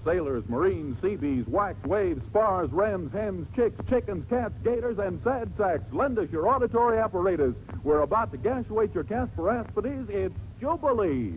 sailors, marines, seabees, wax, waves, spars, wrens, hens, chicks, chickens, cats, gators, and sad sacks, lend us your auditory apparatus. We're about to gashuate your Casparaspides. It's Jubilee.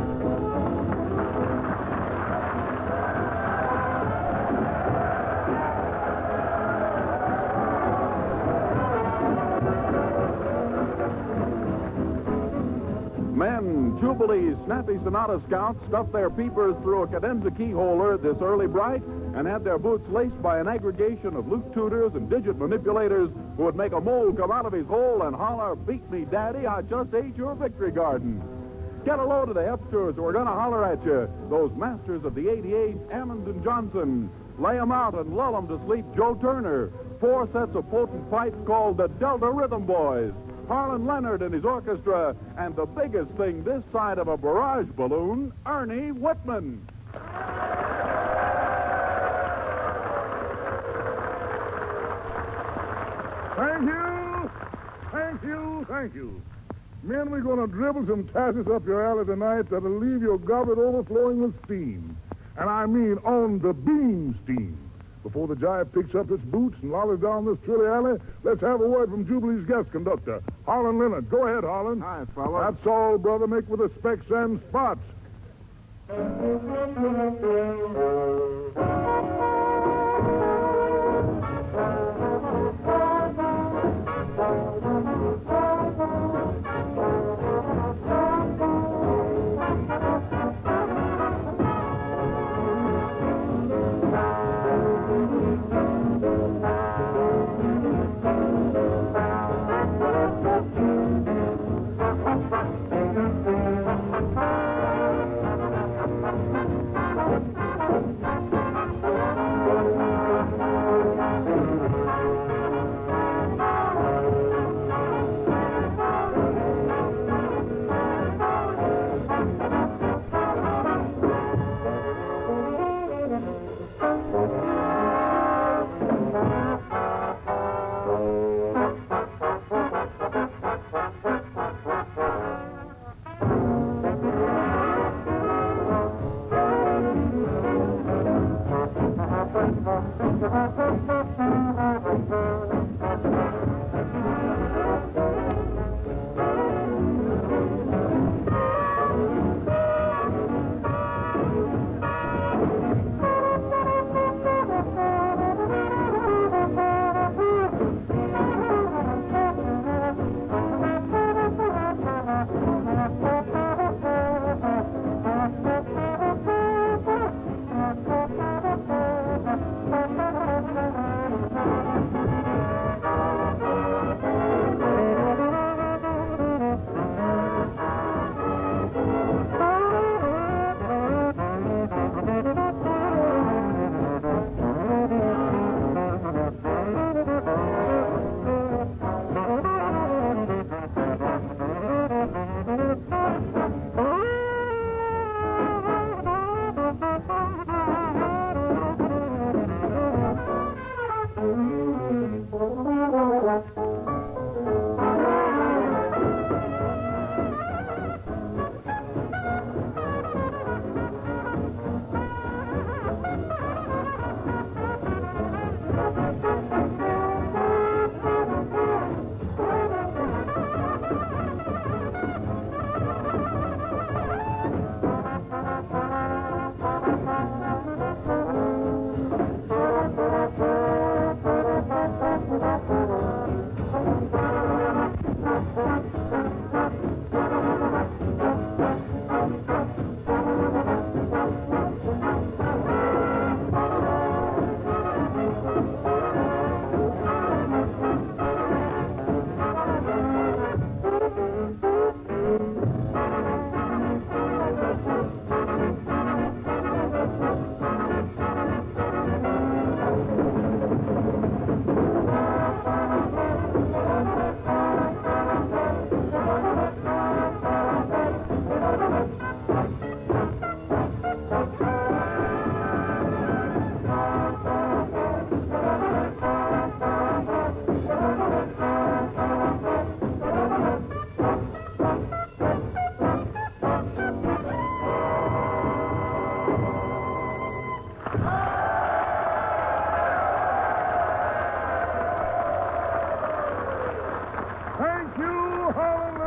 Men, Jubilee's snappy Sonata Scouts stuffed their peepers through a cadenza keyholer this early bright and had their boots laced by an aggregation of loot tutors and digit manipulators who would make a mole come out of his hole and holler, "Beat me, Daddy, I just ate your victory garden." Get a load of the Hepsters who are going to holler at you, those masters of the 88, Ammons and Johnson. Lay 'em out and lull 'em to sleep, Joe Turner. 4 sets of potent pipes called the Delta Rhythm Boys. Harlan Leonard and his orchestra, and the biggest thing this side of a barrage balloon, Ernie Whitman. Thank you, thank you, thank you. Men, we're going to dribble some tasses up your alley tonight that'll leave your goblet overflowing with steam. And I mean on the beam steam. Before the jive picks up its boots and lollies down this trilly alley, let's have a word from Jubilee's guest conductor, Harlan Leonard. Go ahead, Harlan. Hi, fella. That's all, brother. Make with the specs and spots.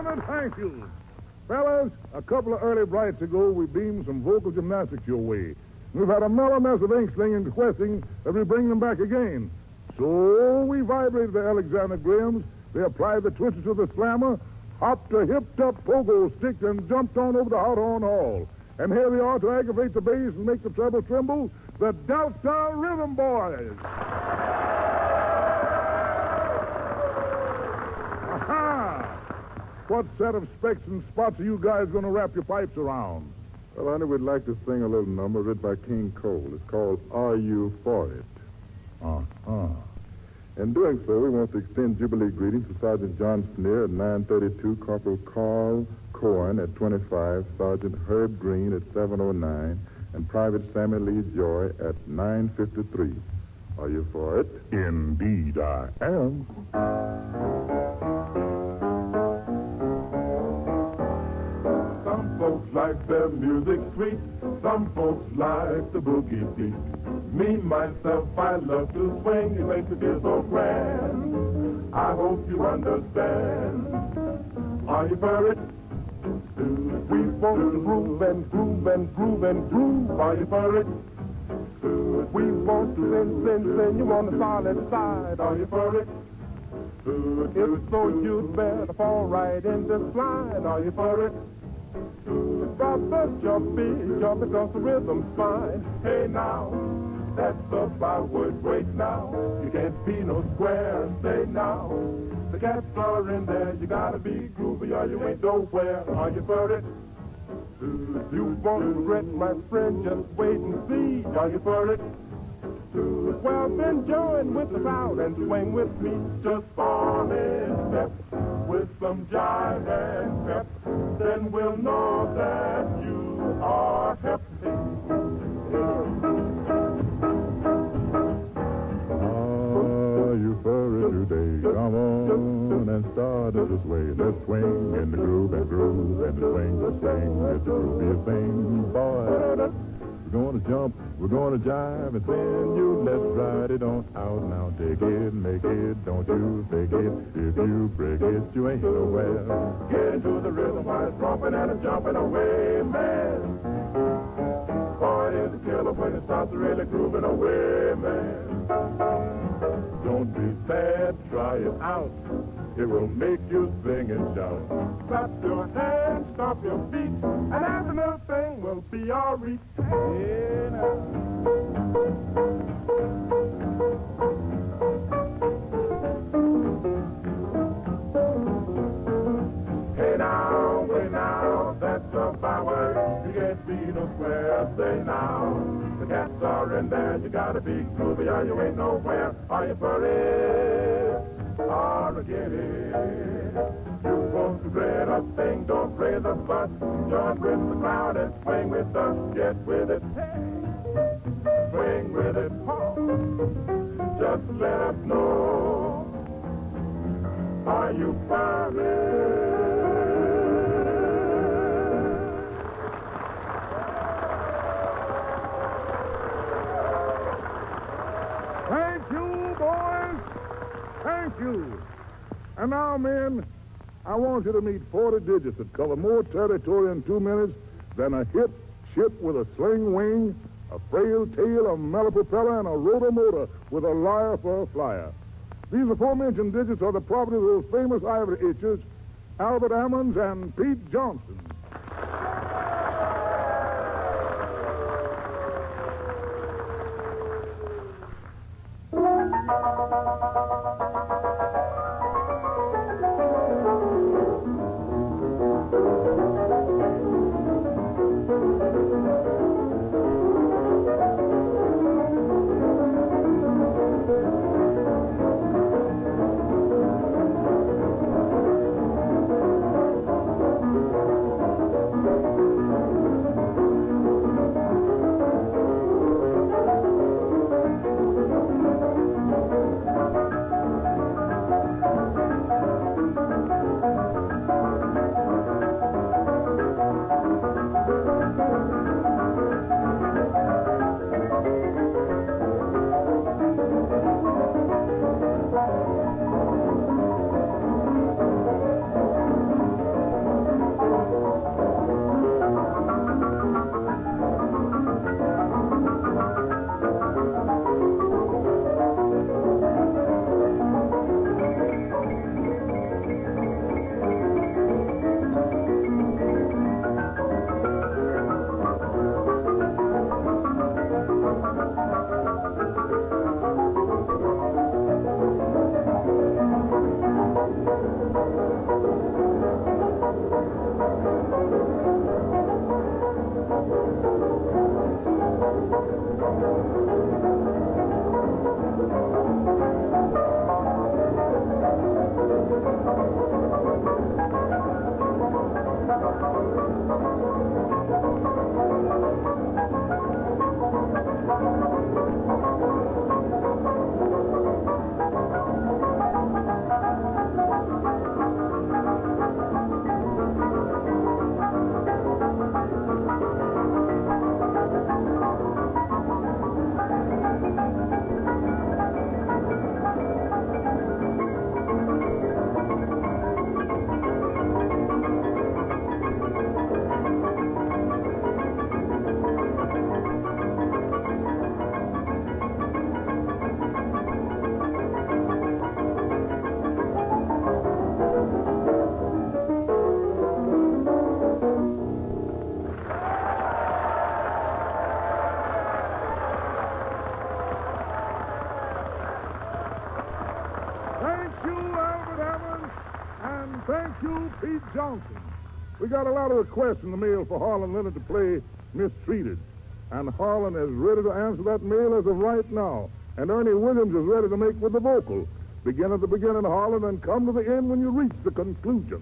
it, thank you. Fellas, a couple of early brights ago, we beamed some vocal gymnastics your way. We've had a mellow mess of ink slinging requesting that we bring them back again. So we vibrated the Alexander Grahams. They applied the twisters to the slammer, hopped a hipped-up pogo stick, and jumped on over the hot horn hall. And here they are to aggravate the bass and make the treble tremble, the Delta Rhythm Boys. Aha! What set of specs and spots are you guys going to wrap your pipes around? Well, honey, we'd like to sing a little number written by King Cole. It's called Are You For It? Uh-huh. In doing so, we want to extend Jubilee greetings to Sergeant John Sneer at 932, Corporal Carl Cohen at 25, Sergeant Herb Green at 709, and Private Sammy Lee Joy at 953. Are you for it? Indeed I am. Some folks like their music sweet, some folks like the boogie beat. Me, myself, I love to swing, it makes me feel so grand. I hope you understand. Are you for it? We want to groove and groove and groove and groove. Are you for it? We want to send you on the solid side. Are you for it? If so, you'd better fall right in this line. Are you for it? Brother, jump because the rhythm's fine. Hey now, that's the byword break now. You can't be no square and say now. The cats are in there, you gotta be groovy or you ain't nowhere. Are you for it? You won't regret, my friend, just wait and see. Are you for it? Well, then join with the crowd and swing with me. Just fall in step with some jive and pep. Then we'll know that you are happy. Are you for it today? Come on and start it this way. Let's swing in the groove and groove and the swing the swing. It's the grooviest thing, boy. We're going to jump, we're going to jive, and then you let's ride it on out. Now dig it, make it, don't you fake it. If you break it, you ain't nowhere. Get into the rhythm while it's romping and it's jumping away, man. Boy, it is a killer when it starts really grooving away, man. Don't be sad, try it out. It will make you sing and shout. Clap your hands, stomp your feet, and every little thing will be all right. Hey now. Hey now, way now, that's a byword. You can't be no square, say now. The cats are in there, you gotta be groovy or you ain't nowhere. Are you for it? Or get it? You won't regret a thing, don't raise a fuss. Join with the crowd and swing with us. Get with it, hey. Swing with it, oh. Just let us know. Are you for it? Thank you, boys. Thank you. And now, men, I want you to meet 40 digits that cover more territory in 2 minutes than a hip ship with a sling wing, a frail tail, a mellow propeller, and a rotor-motor with a lyre for a flyer. These aforementioned digits are the property of those famous ivory itchers, Albert Ammons and Pete Johnson. Lawrence. And thank you, Pete Johnson. We got a lot of requests in the mail for Harlan Leonard to play Mistreated. And Harlan is ready to answer that mail as of right now. And Ernie Williams is ready to make with the vocal. Begin at the beginning, Harlan, and come to the end when you reach the conclusion.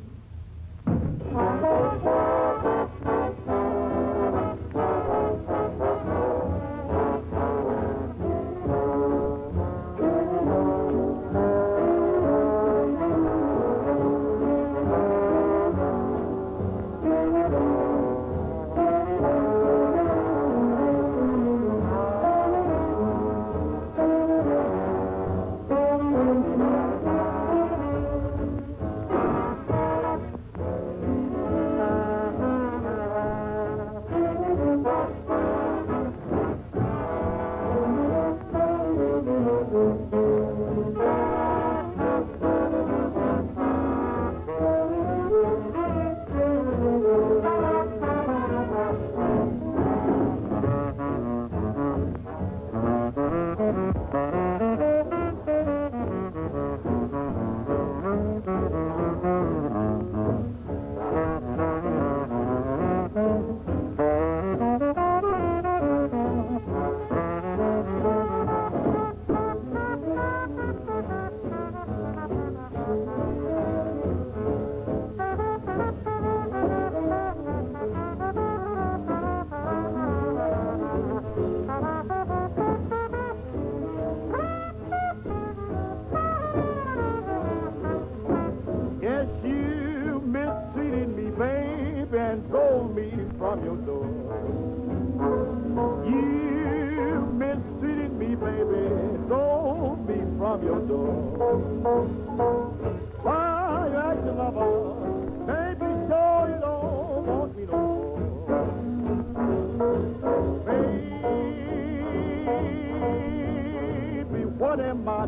What am I to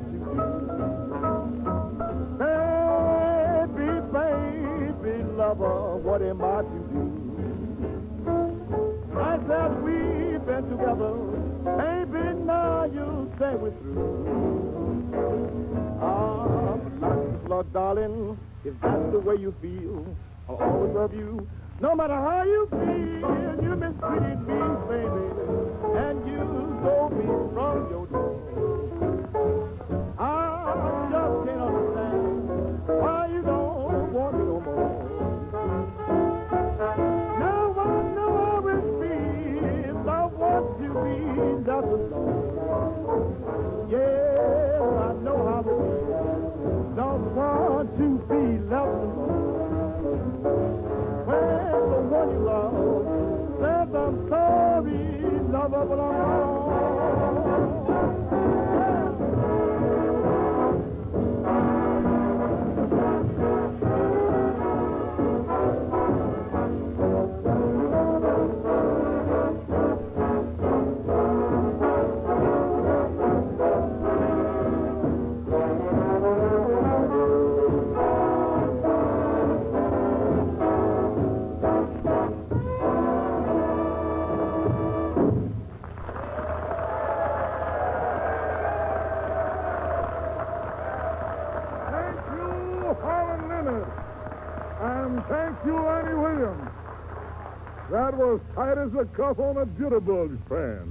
do? Baby, lover, what am I to do? I said we've been together, baby, now you say we're through. Look, darling, if that's the way you feel, I'll always love you. No matter how you feel, you mistreated me, baby, and you stole me from your door. I just can't understand why you don't want me no more. Now I know how it feels. I want to be just alone. Yeah, I know how it feels. Don't want to be left alone. When the one you love says I'm sorry, lover, but I'm wrong. Thank you, Ernie Williams. That was tight as a cuff on a jitterbug fan.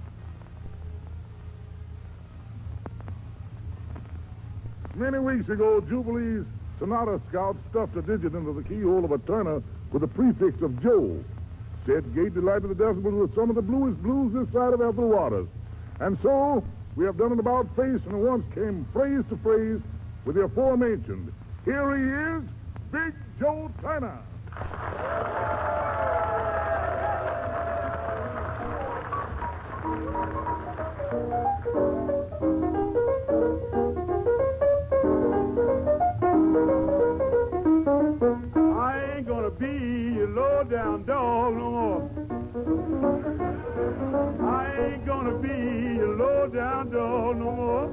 Many weeks ago, Jubilee's Sonata Scout stuffed a digit into the keyhole of a Turner with the prefix of Joe. Said Gate delighted the decibels with some of the bluest blues this side of Ethel Waters. And so, we have done it about face and at once came phrase to phrase with the aforementioned. Here he is, Big Joe Turner. I ain't gonna be a low-down dog no more. I ain't gonna be a low-down dog no more.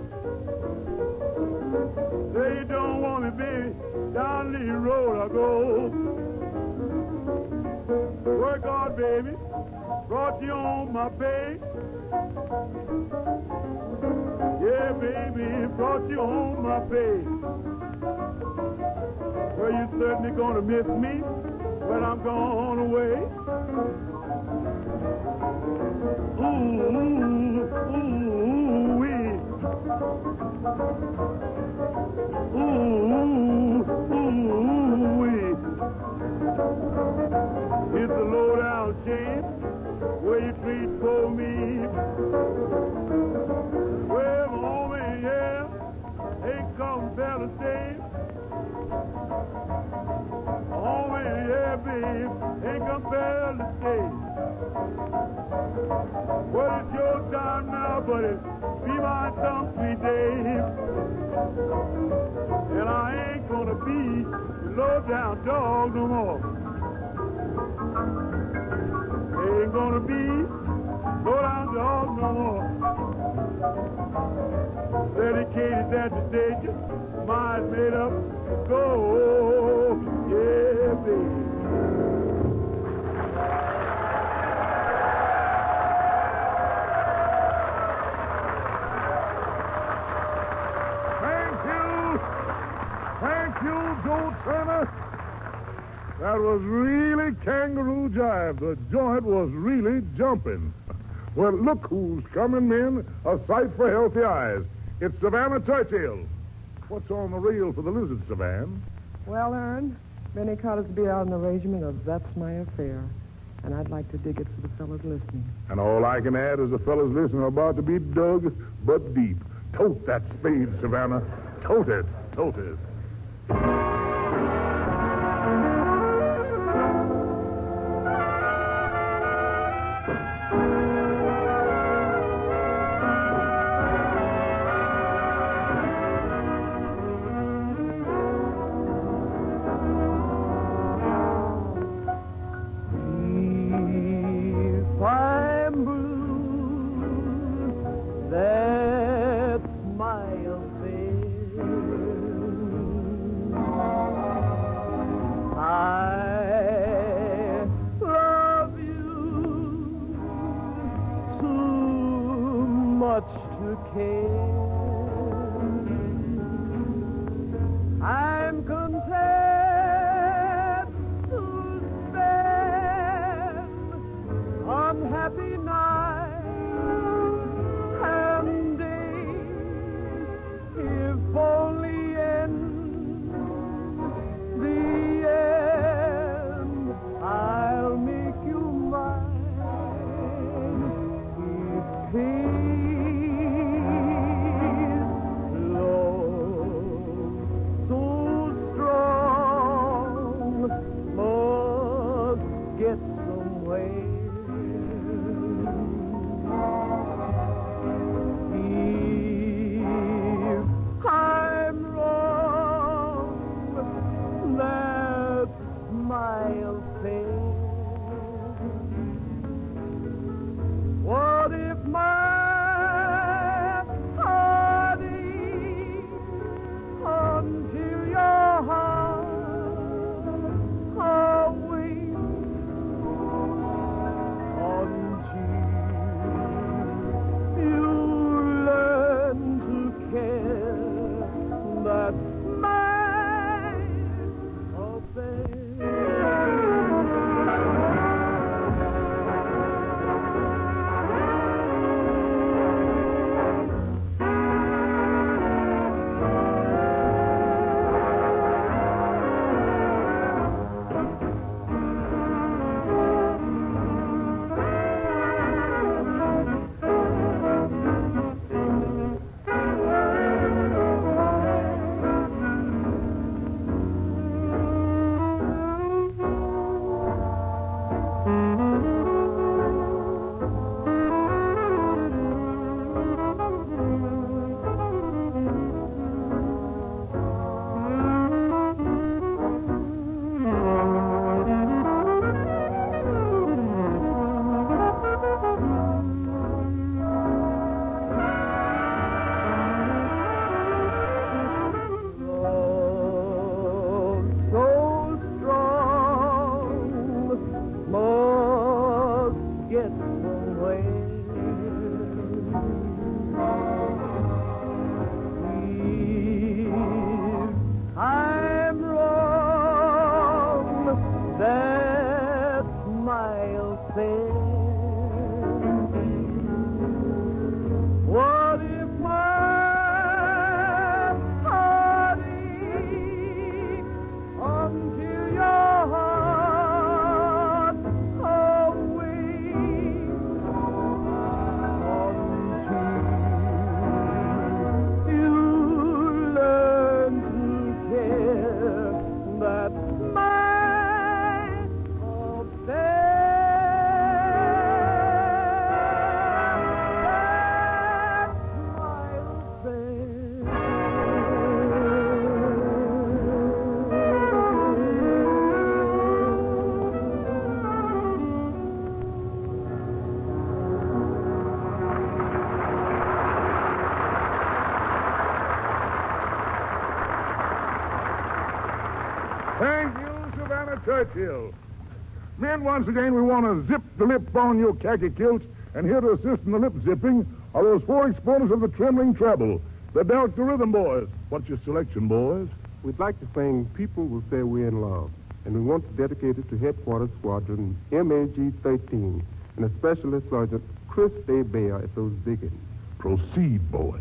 They don't want me, baby. Down the road I go. Work hard, baby. Brought you on my pay. Yeah, baby, brought you home my pay. Well, you certainly gonna miss me when I'm gone away. Ooh-wee. Ooh-wee. It's a low-down shame where you treat for me. Well, homie, yeah, ain't come better day. Homie, yeah, babe, ain't come better day. Well, it's your time now, buddy. Be my some sweet day. And I ain't gonna be your low-down dog no more. Ain't gonna be low-down dog no more. Dedicated at the station, mind made up to go. Yeah, baby. Thank you, Joe Turner. That was really kangaroo jive. The joint was really jumping. Well, look who's coming, men. A sight for healthy eyes. It's Savannah Churchill. What's on the reel for the lizard, Savannah? Well, Ern, Benny Carter's to be out in the arrangement of That's My Affair. And I'd like to dig it for the fellas listening. And all I can add is the fellas listening are about to be dug, but deep. Tote that spade, Savannah. Tote it. Tote it. If I'm blue, that's my affair. Thank you, Savannah Churchill. Men, once again, we want to zip the lip on your khaki kilts, and here to assist in the lip zipping are those four exponents of the trembling treble, the Delta Rhythm Boys. What's your selection, boys? We'd like to sing People Will Say We're in Love, and we want to dedicate it to Headquarters Squadron MAG-13 and especially Sergeant Chris A. Bayer at those diggings. Proceed, boys.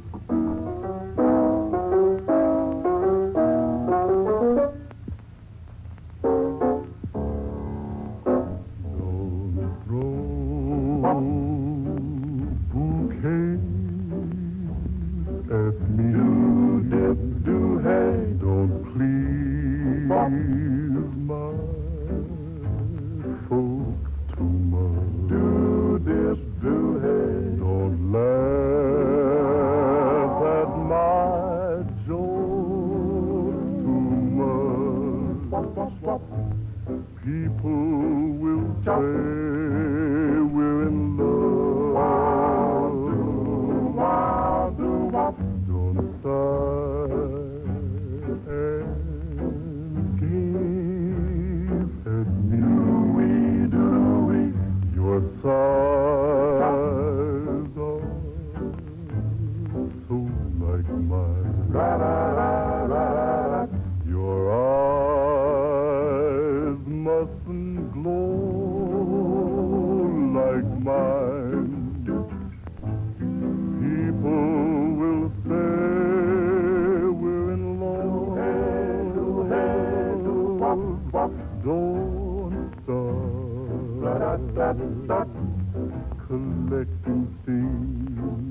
Collecting things.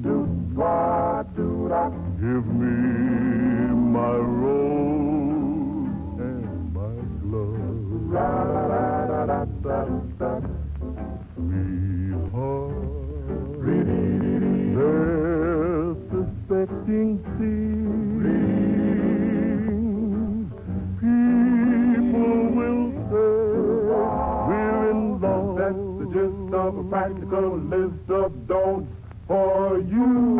Give me my rose and my glove. Sweetheart, they're suspecting things. People will say we're in love. That's the gist of a practical list of don'ts for you.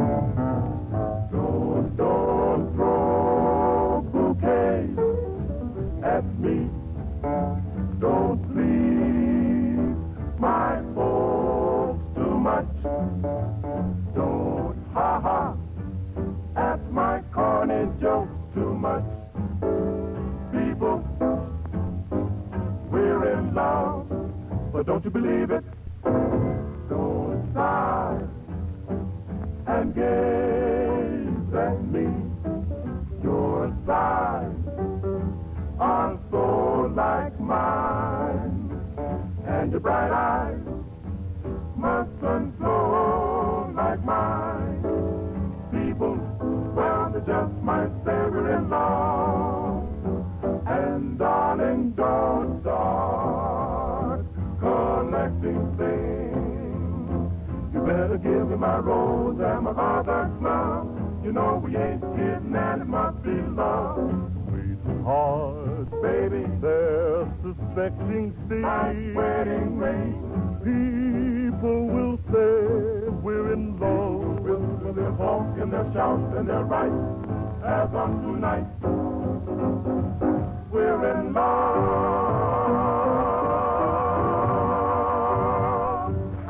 Don't throw bouquets at me. Don't please my folks too much. Don't ha-ha at my corny jokes too much. People, we're in love, but don't you believe it? Don't sigh and gaze at me. Your sighs are so like mine, and your bright eyes mustn't flow like mine. People, well, they just might say we're in love. And darling, don't start collecting things. You better give me my rose and my other glove. You know we ain't kidding and it must be love. Sweetheart, Baby, they're suspecting my things. wedding ring People will say we're in love. with their honk and their shout and their right as on tonight. We're in love.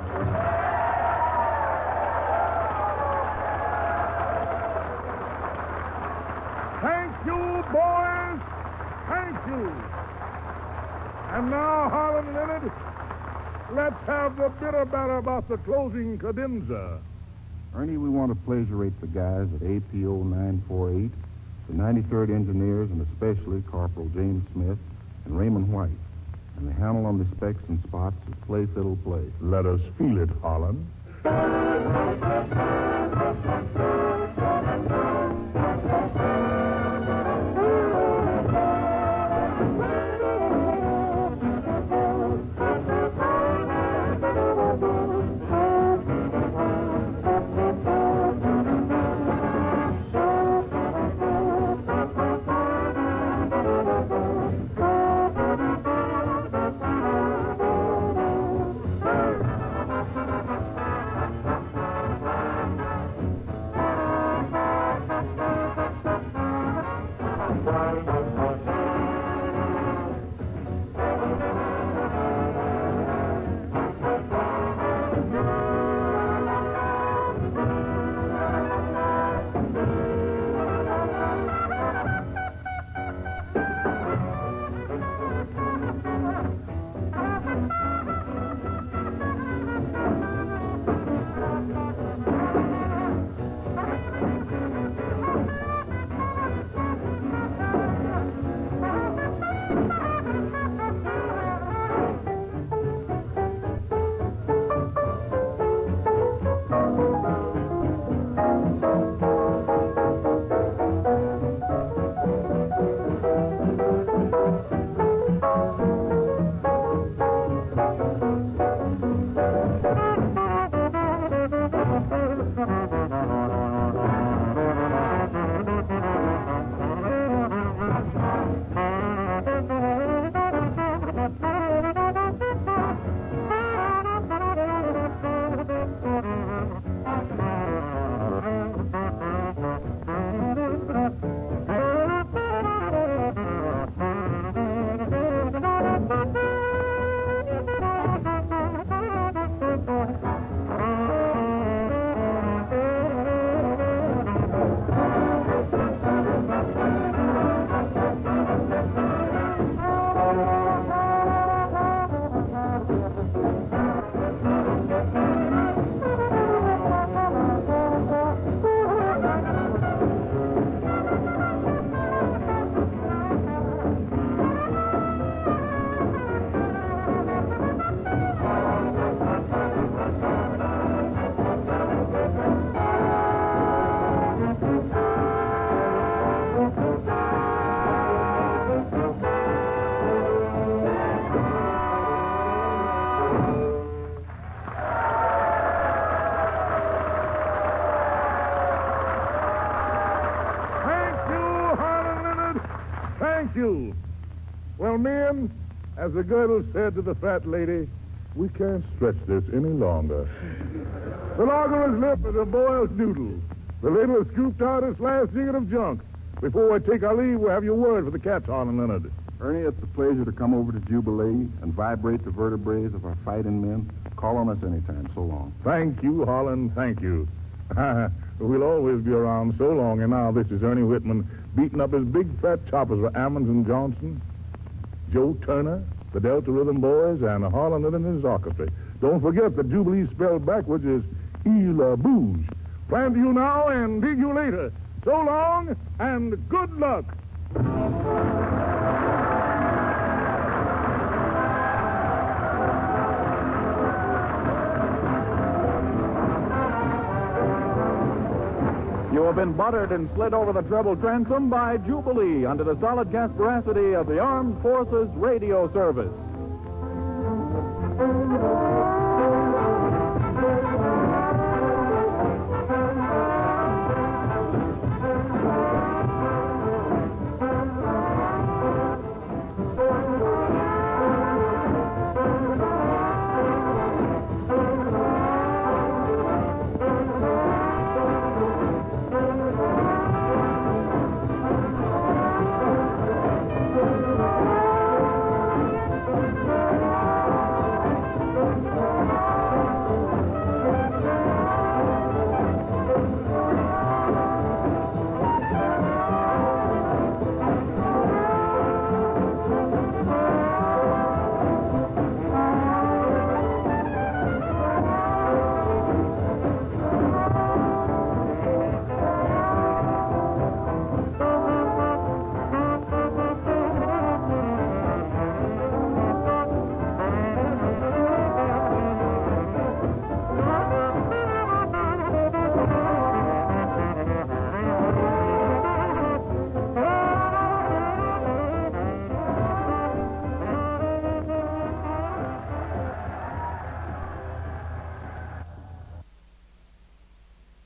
Thank you, boys. Thank you. And now, Harlan Leonard, let's have the bitter batter about the closing cadenza. Ernie, we want to pleasure rate the guys at APO 948, the 93rd Engineers, and especially Corporal James Smith and Raymond White, and the handle on the specs and spots of Play Fiddle Play. Let us feel it, Harlan. you. Well, men, as the girdle said to the fat lady, we can't stretch this any longer. The logger's lip is a boiled noodle. The lady has scooped out its last jiggit of junk. Before we take our leave, we'll have your word for the cat's Harlan Leonard. Ernie, it's a pleasure to come over to Jubilee and vibrate the vertebrae of our fighting men. Call on us anytime. So long. Thank you, Harlan, thank you. We'll always be around so long, and now this is Ernie Whitman beating up his big fat choppers for Ammons and Johnson, Joe Turner, the Delta Rhythm Boys, and Harlan Leonard and his orchestra. Don't forget that Jubilee spelled backwards is Il Bouge. Plan to you now and dig you later. So long, and good luck. You have been buttered and slid over the treble transom by Jubilee under the solid gas veracity of the Armed Forces Radio Service.